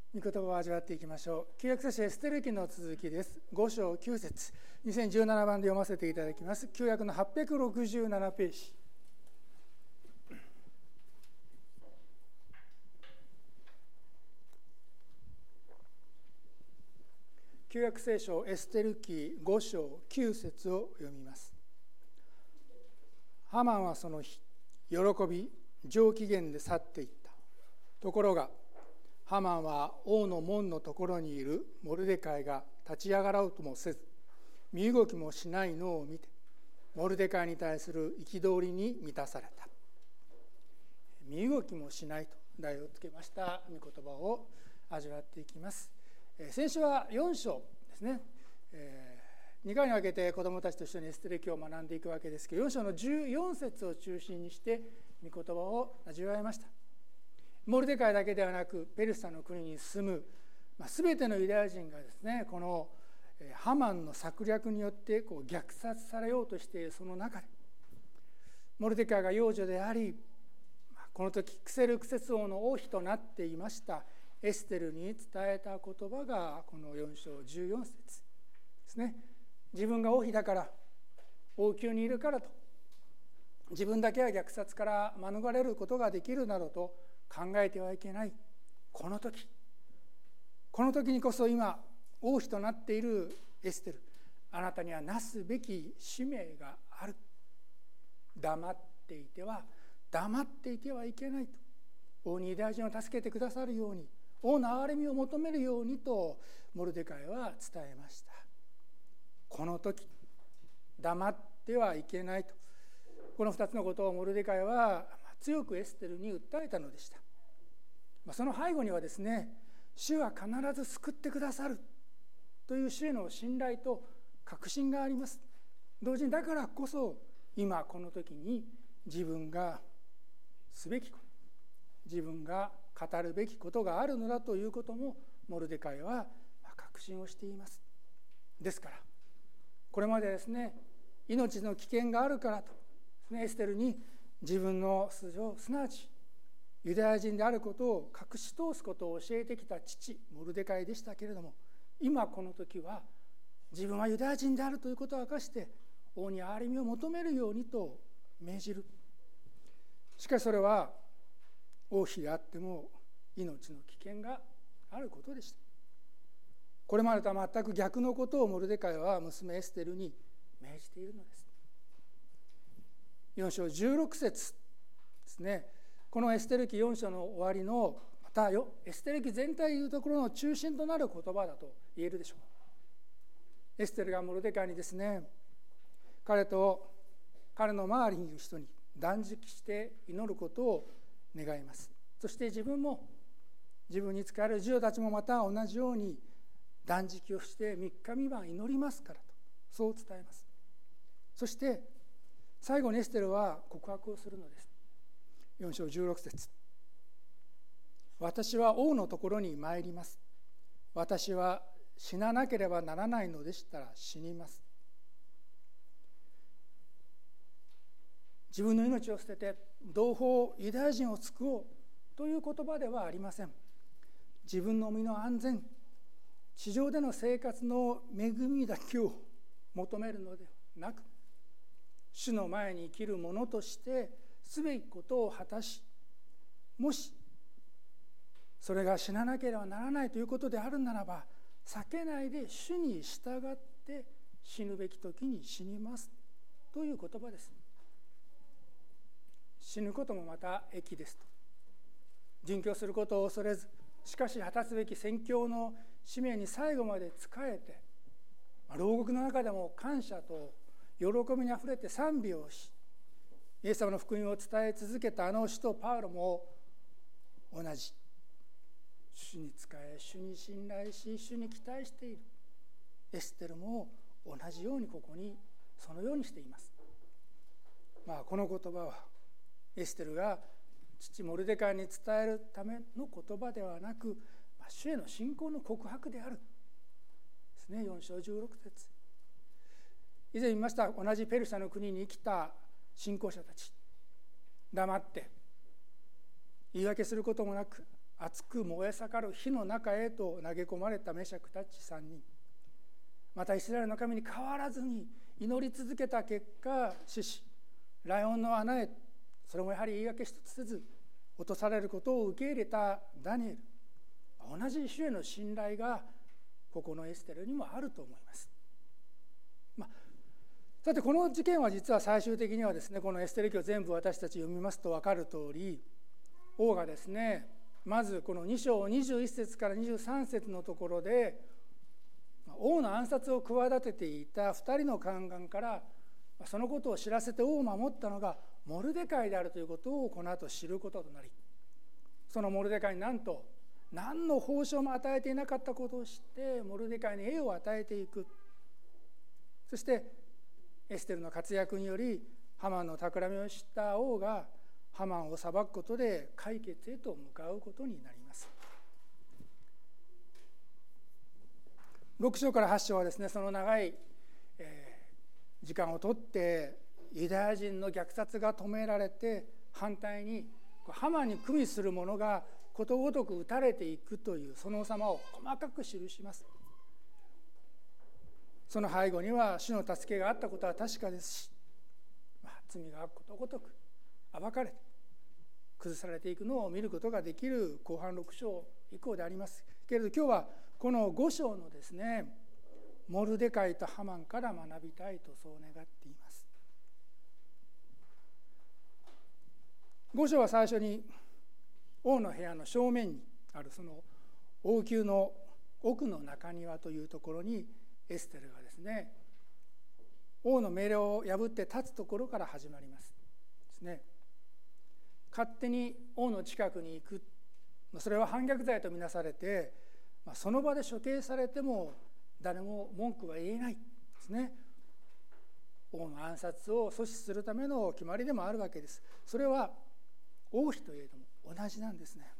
御言葉を味わっていきましょう。旧約聖書エステル記の続きです。5章9節、2017番で読ませていただきます。旧約の867ページ。旧約聖書エステル記5章9節を読みます。ハマンはその日、喜び上機嫌で去っていった。ところがハマンは王の門のところにいるモルデカイが立ち上がろうともせず、身動きもしないのを見て、モルデカイに対する憤りに満たされた。身動きもしないと題をつけました御言葉を味わっていきます。先週は4章ですね。2回に分けて子どもたちと一緒にエステル記を学んでいくわけですけど、4章の14節を中心にして御言葉を味わいました。モルデカイだけではなくペルシャの国に住む全てのユダヤ人がですね、このハマンの策略によって虐殺されようとしているその中で、モルデカイが養女であり、この時クセルクセス王の王妃となっていましたエステルに伝えた言葉がこの4章14節ですね。自分が王妃だから、王宮にいるからと、自分だけは虐殺から免れることができるなどと考えてはいけない。この時にこそ今王妃となっているエステル、あなたにはなすべき使命がある。黙っていてはいけないと、王にユダヤ人を助けてくださるように、王の憐れみを求めるようにとモルデカイは伝えました。この時黙ってはいけないと、この2つのことをモルデカイは強くエステルに訴えたのでした。その背後にはですね、主は必ず救ってくださるという主への信頼と確信があります。同時にだからこそ今この時に自分がすべきこと、自分が語るべきことがあるのだということもモルデカイは確信をしています。ですからこれまでですね、命の危険があるからとエステルに自分の素性、すなわちユダヤ人であることを隠し通すことを教えてきた父モルデカイでしたけれども、今この時は自分はユダヤ人であるということを明かして王に憐れみを求めるようにと命じる。しかしそれは王妃であっても命の危険があることでした。これまでとは全く逆のことをモルデカイは娘エステルに命じているのです。4章16節ですね。このエステル記4章の終わりの、またエステル記全体というところの中心となる言葉だと言えるでしょう。エステルがモルデカイにですね、彼と彼の周りにいる人に断食して祈ることを願います。そして自分も自分に仕える児童たちもまた同じように断食をして3日3晩祈りますからと、そう伝えます。そして最後にエステルは告白をするのです。4章16節、私は王のところに参ります。私は死ななければならないのでしたら死にます。自分の命を捨てて同胞ユダヤ人を救おうという言葉ではありません。自分の身の安全、地上での生活の恵みだけを求めるのではなく、主の前に生きる者としてすべきことを果たし、もしそれが死ななければならないということであるならば、避けないで主に従って死ぬべき時に死にますという言葉です。死ぬこともまた益ですと。殉教することを恐れず、しかし果たすべき宣教の使命に最後まで仕えて、牢獄の中でも感謝と喜びにあふれて賛美をし、イエス様の福音を伝え続けたあの使徒パウロも同じ。主に仕え、主に信頼し、主に期待している。エステルも同じようにここにそのようにしています。この言葉はエステルが父モルデカイに伝えるための言葉ではなく、主への信仰の告白であるですね。4章16節、以前言いました、同じペルシャの国に生きた信仰者たち、黙って言い訳することもなく熱く燃え盛る火の中へと投げ込まれたメシャクたち3人、またイスラエルの神に変わらずに祈り続けた結果死し、ライオンの穴へ、それもやはり言い訳一つせず落とされることを受け入れたダニエル、同じ主への信頼がここのエステルにもあると思います。さてこの事件は実は最終的にはですね、このエステル記を全部私たち読みますと分かる通り、王がですね、まずこの2章21節から23節のところで王の暗殺を企てていた2人の宦官からそのことを知らせて王を守ったのがモルデカイであるということをこの後知ることとなり、そのモルデカイになんと何の報奨も与えていなかったことを知ってモルデカイに栄を与えていく。そしてエステルの活躍によりハマンの企みを知った王がハマンを裁くことで解決へと向かうことになります。6章から8章はですね、その長い時間をとってユダヤ人の虐殺が止められて、反対にハマンに組みする者がことごとく撃たれていくというその様を細かく記します。その背後には主の助けがあったことは確かですし、罪がことごとく暴かれて崩されていくのを見ることができる後半6章以降でありますけれど、今日はこの5章のですね、モルデカイとハマンから学びたいとそう願っています。5章は最初に王の部屋の正面にあるその王宮の奥の中庭というところにエステルがですね、王の命令を破って立つところから始まりますですね。勝手に王の近くに行く、それは反逆罪とみなされて、その場で処刑されても誰も文句は言えないですね。王の暗殺を阻止するための決まりでもあるわけです。それは王妃といえども同じなんですね。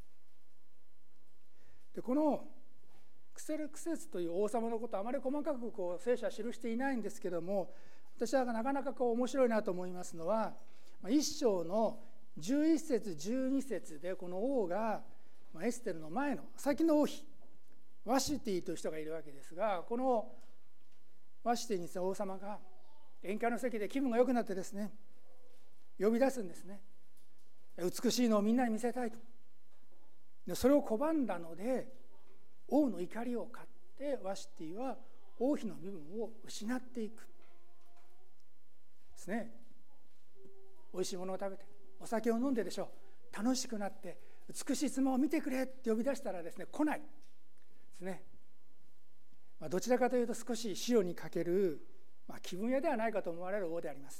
でこのクセルクセスという王様のことはあまり細かく聖書は記していないんですけども、私はなかなか面白いなと思いますのは、1章の11節12節でこの王がエステルの前の先の王妃ワシティという人がいるわけですが、このワシティに王様が宴会の席で気分が良くなってですね、呼び出すんですね。美しいのをみんなに見せたいと。でそれを拒んだので王の怒りを買ってワシティは王妃の身分を失っていくですね。おいしいものを食べてお酒を飲んででしょう、楽しくなって美しい妻を見てくれって呼び出したらですね、来ないですね。どちらかというと少し塩にかける、気分屋ではないかと思われる王であります。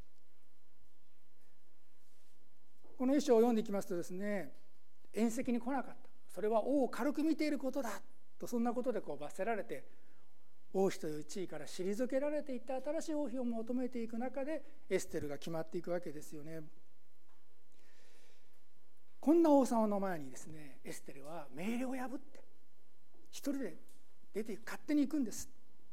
この一章を読んでいきますとですね、宴席に来なかった、それは王を軽く見ていることだと、そんなことで罰せられて王妃という地位から退けられていった新しい王妃を求めていく中でエステルが決まっていくわけですよね。こんな王様の前にですね、エステルは命令を破って一人で出ていく、勝手に行くんです。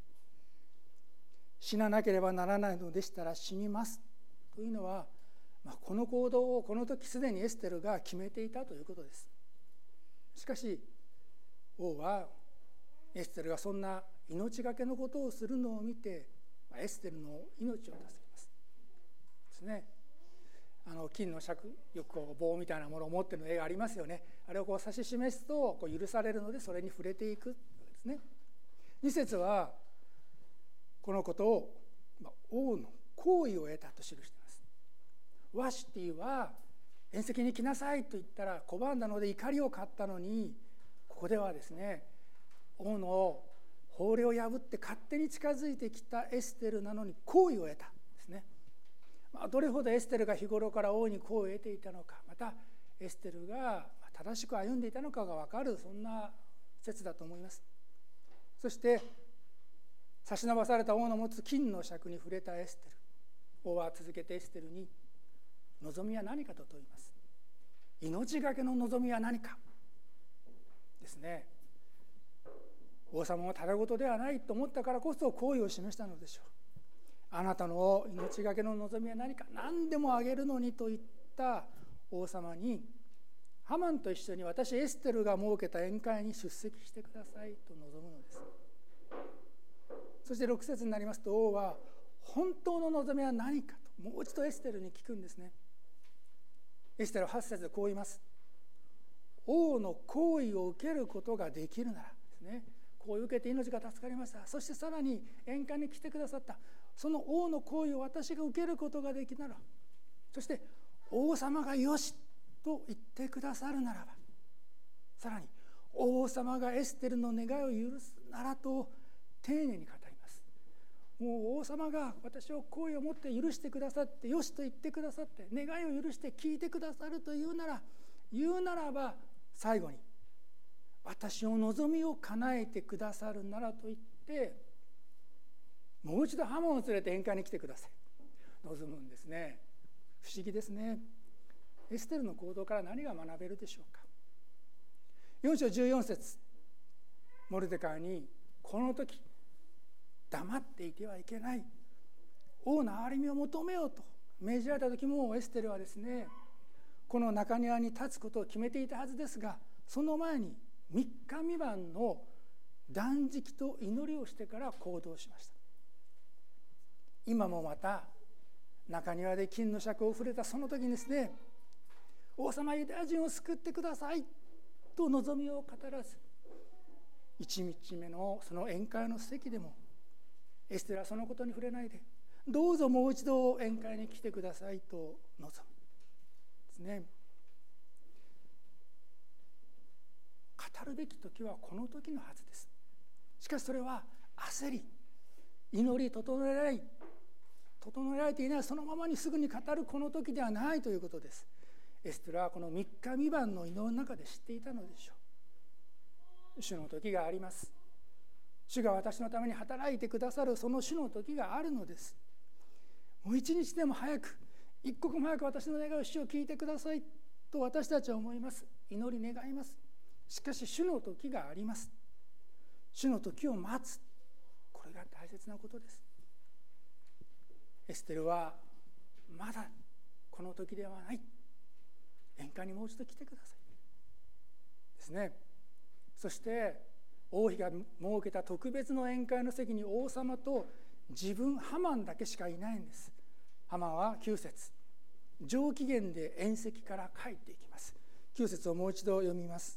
死ななければならないのでしたら死にますというのは、この行動をこの時すでにエステルが決めていたということです。しかし王はエステルがそんな命がけのことをするのを見てエステルの命を助けますですね。金の尺、よく棒みたいなものを持っている絵がありますよね。あれを指し示すと許されるのでそれに触れていくですね。2節はこのことを王の好意を得たと記しています。ワシティは宴席に来なさいと言ったら拒んだので怒りを買ったのに、ここではですね、王の法令を破って勝手に近づいてきたエステルなのに好意を得たですね。どれほどエステルが日頃から王に好意を得ていたのか、またエステルが正しく歩んでいたのかが分かる、そんな説だと思います。そして差し伸ばされた王の持つ金の尺に触れたエステル、王は続けてエステルに望みは何かと問います。命がけの望みは何かですね。王様もただごとではないと思ったからこそ好意を示したのでしょう。あなたの命がけの望みは何か、何でもあげるのにと言った王様にハマンと一緒に私エステルが設けた宴会に出席してくださいと望むのです。そして6節になりますと、王は本当の望みは何かともう一度エステルに聞くんですね。エステルは8節でこう言います。王の行為を受けることができるならですね、行為を受けて命が助かりました。そしてさらに宴会に来てくださった。その王の行為を私が受けることができるなら、そして王様がよしと言ってくださるならば、さらに王様がエステルの願いを許すならと丁寧に語ります。もう王様が私を好意を持って許してくださって、よしと言ってくださって、願いを許して聞いてくださると言うならば、最後に私の望みを叶えてくださるならと言って、もう一度ハマンを連れて宴会に来てください望むんですね。不思議ですね。エステルの行動から何が学べるでしょうか。4章14節、モルデカイにこの時黙っていてはいけない、王の憐れみを求めようと命じられた時も、エステルはですね、この中庭に立つことを決めていたはずですが、その前に3日未満の断食と祈りをしてから行動しました。今もまた中庭で金の尺を触れたその時にですね、王様ユダヤ人を救ってくださいと望みを語らず、1日目のその宴会の席でもエステルはそのことに触れないで、どうぞもう一度宴会に来てくださいと望むですね。語るべき時はこの時のはずです。しかしそれは焦り、祈り整えられていないそのままにすぐに語るこの時ではないということです。エステルはこの3日未満の祈りの中で知っていたのでしょう。主の時があります。主が私のために働いてくださるその主の時があるのです。もう一日でも早く、一刻も早く私の願いを主を聞いてくださいと私たちは思います。祈り願います。しかし主の時があります。主の時を待つ、これが大切なことです。エステルはまだこの時ではない、宴会にもう一度来てくださいですね。そして王妃が設けた特別の宴会の席に王様と自分ハマンだけしかいないんです。ハマンは9節、上機嫌で宴席から帰っていきます。9節をもう一度読みます。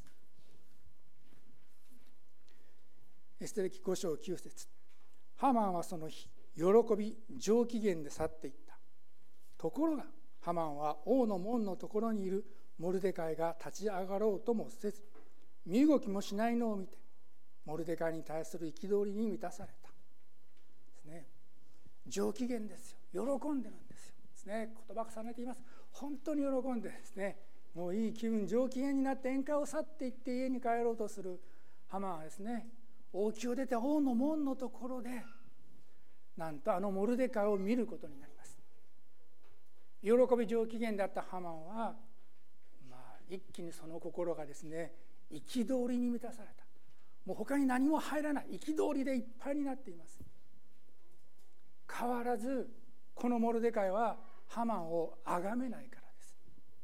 エステル記5章9節、ハマンはその日喜び上機嫌で去っていった。ところがハマンは王の門のところにいるモルデカイが立ち上がろうともせず、身動きもしないのを見て、モルデカイに対する憤りに満たされたですね。上機嫌ですよ。喜んでるんですよですね。言葉重ねています。本当に喜んでですね、もういい気分、上機嫌になって宴会を去っていって家に帰ろうとするハマンはですね、王宮を出て王の門のところでなんとモルデカイを見ることになります。喜び上機嫌だったハマンは、一気にその心がですね、憤りに満たされた。もう他に何も入らない憤りでいっぱいになっています。変わらずこのモルデカイはハマンを崇めないからです。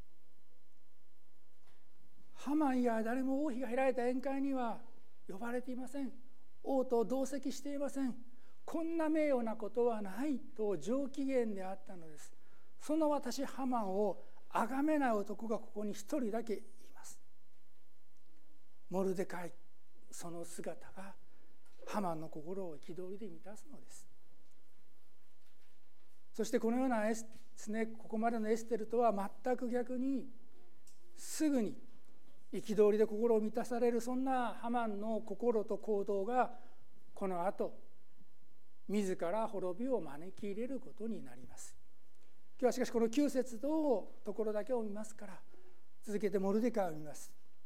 ハマンや誰も王妃が開いた宴会には呼ばれていません。王と同席していません。こんな名誉なことはないと上機嫌であったのです。その私ハマンを崇めない男がここに一人だけいます。モルデカイ、その姿がハマンの心を憤りで満たすのです。そしてこのようなですね、ここまでのエステルとは全く逆に、すぐに憤りで心を満たされる、そんなハマンの心と行動がこの後自ら滅びを招き入れることになります。今日はしかしこの9節のところだけを見ますから、続けてモルデカイを見ます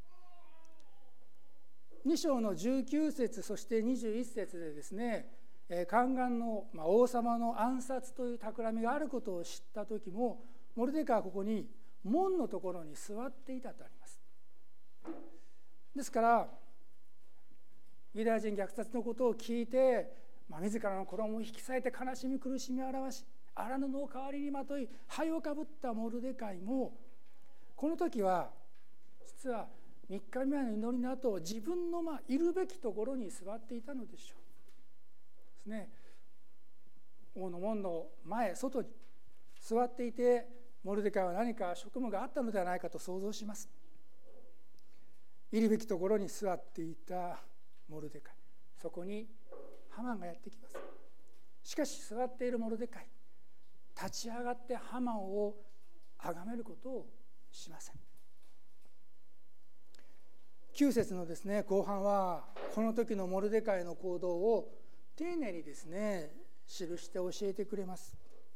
。2章の19節そして21節でですね、宦官の、王様の暗殺という企みがあることを知った時も、モルデカイはここに門のところに座っていたとあります。ですからユダヤ人虐殺のことを聞いて、自らの衣を引き裂いて悲しみ苦しみを表し、荒布を代わりにまとい灰をかぶったモルデカイも、この時は実は3日目の祈りの後、自分のいるべきところに座っていたのでしょうですね。王の門の前、外に座っていて、モルデカイは何か職務があったのではないかと想像します。いるべきところに座っていたモルデカイ、そこにハマンがやってきます。しかし座っているモルデカイ、立ち上がってハマンを崇めることをしません。9節のですね、後半はこの時のモルデカイの行動を丁寧にですね、記して教えてくれます。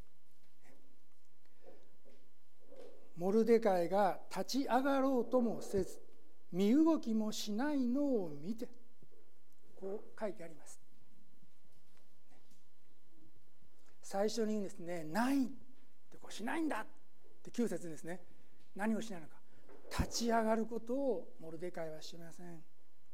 モルデカイが立ち上がろうともせず、身動きもしないのを見て、こう書いてあります。最初に言うんですね、ないってこうしないんだって9節ですね、何をしないのか、立ち上がることをモルデカイはしません。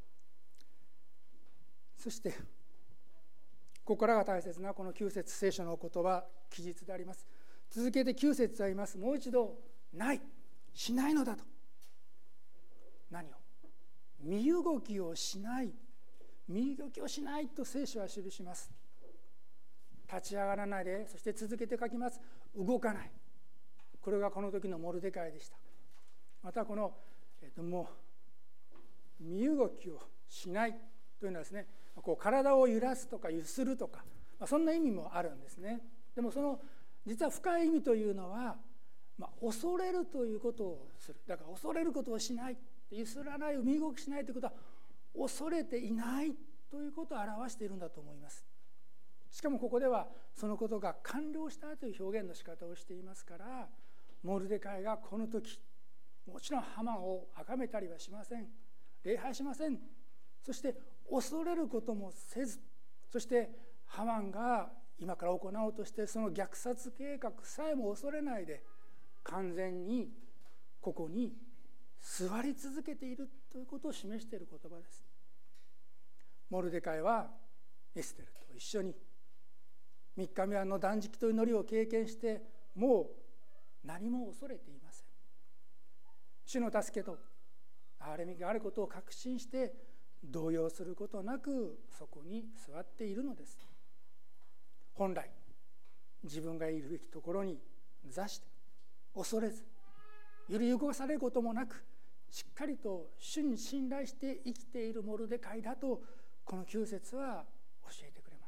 そしてここからが大切なこの9節聖書の言葉、記述であります。続けて9節は言います。もう一度、ない、しないのだと。何を？身動きをしない、身動きをしないと聖書は記します。立ち上がらないで、そして続けて書きます。動かない。これがこの時のモルデカイでした。またこの、もう身動きをしないというのはですね、こう体を揺らすとか揺するとか、そんな意味もあるんですね。でもその実は深い意味というのは、恐れるということをする。だから恐れることをしない、揺すらない、身動きしないということは恐れていないということを表しているんだと思います。しかもここではそのことが完了したという表現の仕方をしていますから、モルデカイがこの時もちろんハマンを崇めたりはしません、礼拝しません。そして恐れることもせず、そしてハマンが今から行おうとしてその虐殺計画さえも恐れないで、完全にここに座り続けているということを示している言葉です。モルデカイはエステルと一緒に3日目の断食と祈りを経験して、もう何も恐れていません。主の助けと憐れみがあることを確信して動揺することなくそこに座っているのです。本来自分がいるべきところに座して、恐れず揺り動かされることもなく、しっかりと主に信頼して生きているモルデカイだと、この9節は教えてくれます。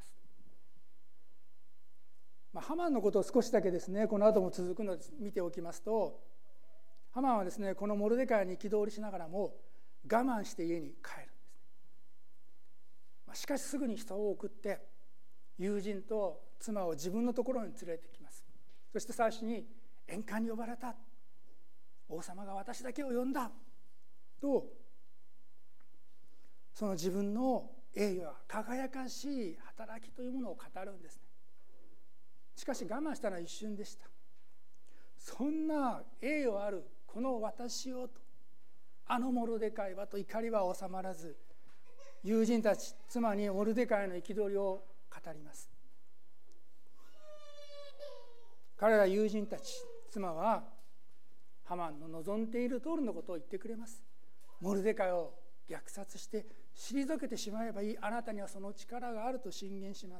ハマンのことを少しだけですね、この後も続くので見ておきますと、ハマンはですね、このモルデカイに憤りしながらも我慢して家に帰るんですね。しかしすぐに人を送って友人と妻を自分のところに連れてきます。そして最初に宴会に呼ばれた、王様が私だけを呼んだと、その自分の栄誉や輝かしい働きというものを語るんですね。しかし我慢したのは一瞬でした。そんな栄誉あるこの私をと、あのモルデカイはと怒りは収まらず、友人たち、妻にモルデカイの憤りを語ります。彼ら友人たち、妻はハマンの望んでいる通りのことを言ってくれます。モルデカイを虐殺して退けてしまえばいい、あなたにはその力があると進言します。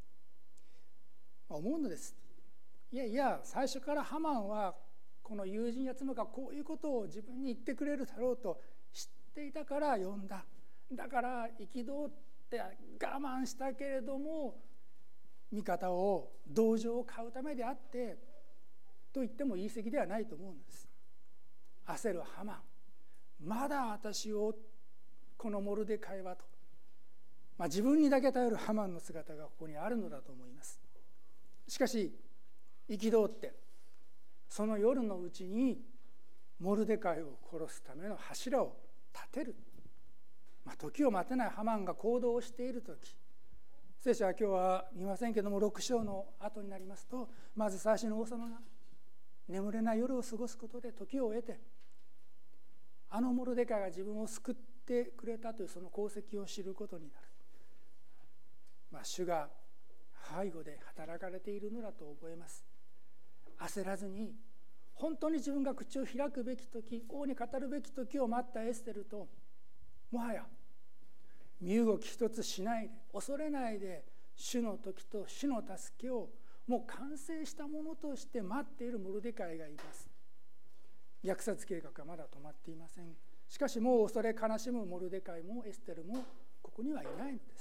思うのです。いやいや、最初からハマンはこの友人や妻がこういうことを自分に言ってくれるだろうと知っていたから呼んだ。だから憤って我慢したけれども、味方を同情を買うためであってと言っても言い過ぎではないと思うんです。焦るハマン、まだ私をこのモルデカイはと、自分にだけ頼るハマンの姿がここにあるのだと思います。しかし憤ってその夜のうちにモルデカイを殺すための柱を立てる、時を待てないハマンが行動をしているとき、聖書は今日は見ませんけども6章の後になりますと、まず最初の王様が眠れない夜を過ごすことで時を得て、あのモルデカイが自分を救ってくれたというその功績を知ることになる。主が背後で働かれているのだと覚えます。焦らずに本当に自分が口を開くべき時、王に語るべき時を待ったエステルと、もはや身動き一つしないで、恐れないで、主の時と主の助けをもう完成したものとして待っているモルデカイがいます。虐殺計画はまだ止まっていません。しかしもう恐れ悲しむモルデカイもエステルもここにはいないのです。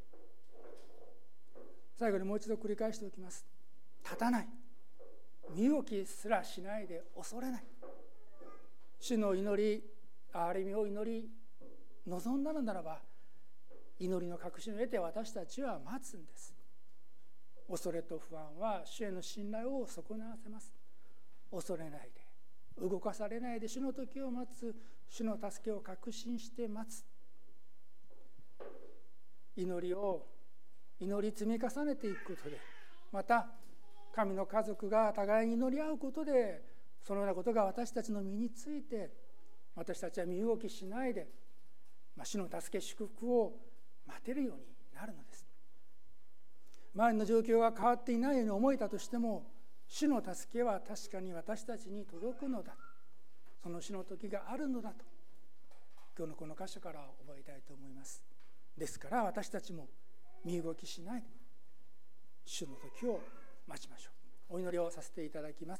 最後にもう一度繰り返しておきます。立たない、身動きすらしないで恐れない、主の祈り、憐れみを祈り望んだのならば、祈りの確信を得て私たちは待つんです。恐れと不安は主への信頼を損なわせます。恐れないで、動かされないで主の時を待つ、主の助けを確信して待つ。祈り積み重ねていくことで、また神の家族が互いに祈り合うことで、そのようなことが私たちの身について、私たちは身動きしないで、主の助け祝福を待てるようになるのです。周りの状況が変わっていないように思えたとしても、主の助けは確かに私たちに届くのだ、その主の時があるのだと、今日のこの箇所から覚えたいと思います。ですから私たちも身動きしないで主の時を待ちましょう。お祈りをさせていただきます。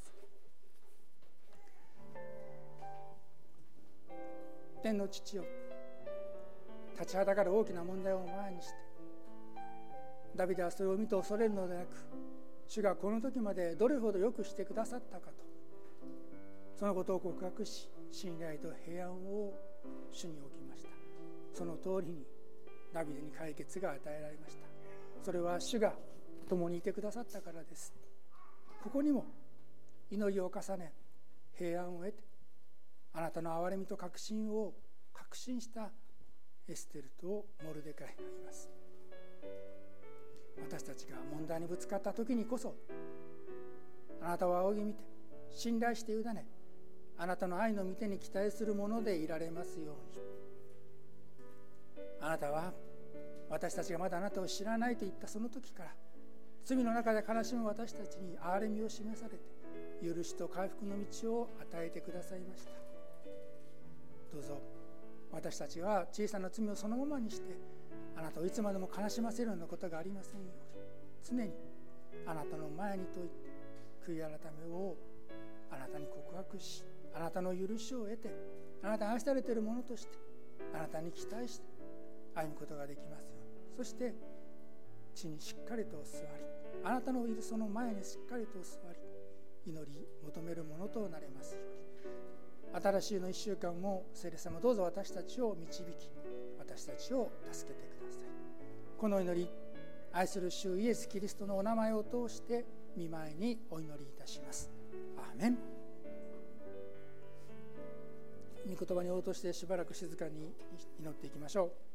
天の父よ、立ちはだかる大きな問題を前にして、ダビデはそれを見て恐れるのでなく、主がこの時までどれほどよくしてくださったかと、そのことを告白し、信頼と平安を主に置きました。その通りにダビデに解決が与えられました。それは主が共にいてくださったからです。ここにも祈りを重ね、平安を得て、あなたの憐れみと確信を確信したエステルとモルデカイがいます。私たちが問題にぶつかった時にこそ、あなたを仰ぎ見て信頼して委ね、あなたの愛の御手に期待するものでいられますように。あなたは私たちがまだあなたを知らないと言ったその時から、罪の中で悲しむ私たちに憐れみを示されて、許しと回復の道を与えてくださいました。どうぞ私たちは小さな罪をそのままにして、あなたをいつまでも悲しませるようなことがありませんように、常にあなたの前にといて悔い改めをあなたに告白し、あなたの許しを得て、あなたが愛されているものとしてあなたに期待して歩むことができますように。そして地にしっかりと座り、あなたのいるその前にしっかりと座り、祈り求めるものとなれますように。新しいの1週間も聖霊様、どうぞ私たちを導き、私たちを助けてください。この祈り、愛する主イエス・キリストのお名前を通して御前にお祈りいたします。アーメン。御言葉に応答してしばらく静かに祈っていきましょう。